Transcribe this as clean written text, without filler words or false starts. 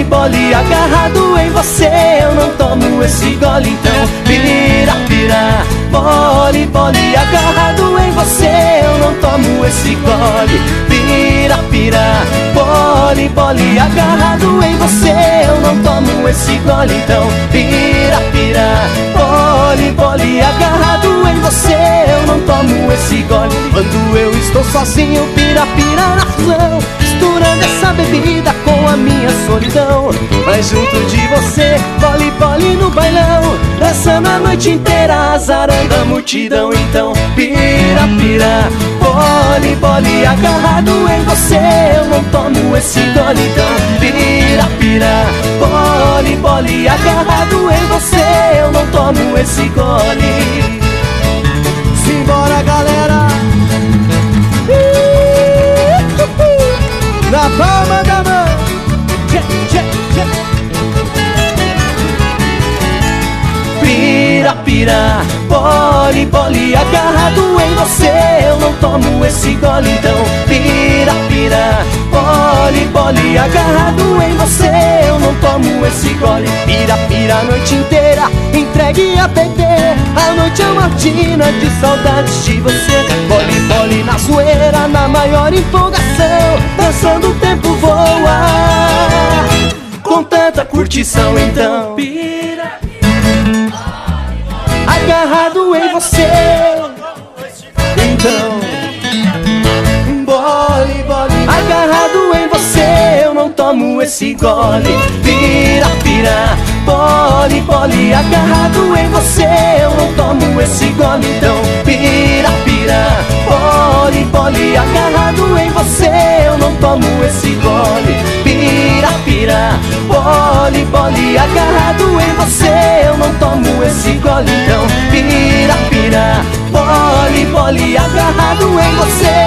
Pole, pole, agarrado em você, eu não tomo esse gole então. Pira, pira, pole, pole, agarrado em você, eu não tomo esse gole. Pira, pira, pole, pole, agarrado em você, eu não tomo esse gole então. Pira, pira, pole, pole, agarrado em você, eu não tomo esse gole. Quando eu estou sozinho, pira, pira na razão, misturando essa bebida com a minha solidão. Mas junto de você, pole, pole no bailão, dançando a noite inteira, azarando a multidão. Então pira, pira, pole, pole, agarrado em você, eu não tomo esse gole então. Pira, pira, pole, pole, agarrado em você, eu não tomo esse gole. Simbora, galera! Na palma da mão, pira, pira, pole, pole, agarrado em você, eu não tomo esse gole então. Pira, pira, pole, pole, agarrado em você, eu não tomo esse gole. Pira, pira a noite inteira, entregue a beber, a noite é uma tina de saudades de você. Pole, pole na zoeira, na maior empolgação, dançando o tempo voa, com tanta curtição então. Pira, agarrado em você, então. Bole, bole, agarrado em você, eu não tomo esse gole. Pira, pira, pole, pole, agarrado em você, eu não tomo esse gole então. Pira, pira, pole, pole, agarrado em você, eu não tomo esse gole. Pira, pira, pole, pole, agarrado em você, eu não tomo esse gole então. Pira, pira, pole, pole, agarrado em você,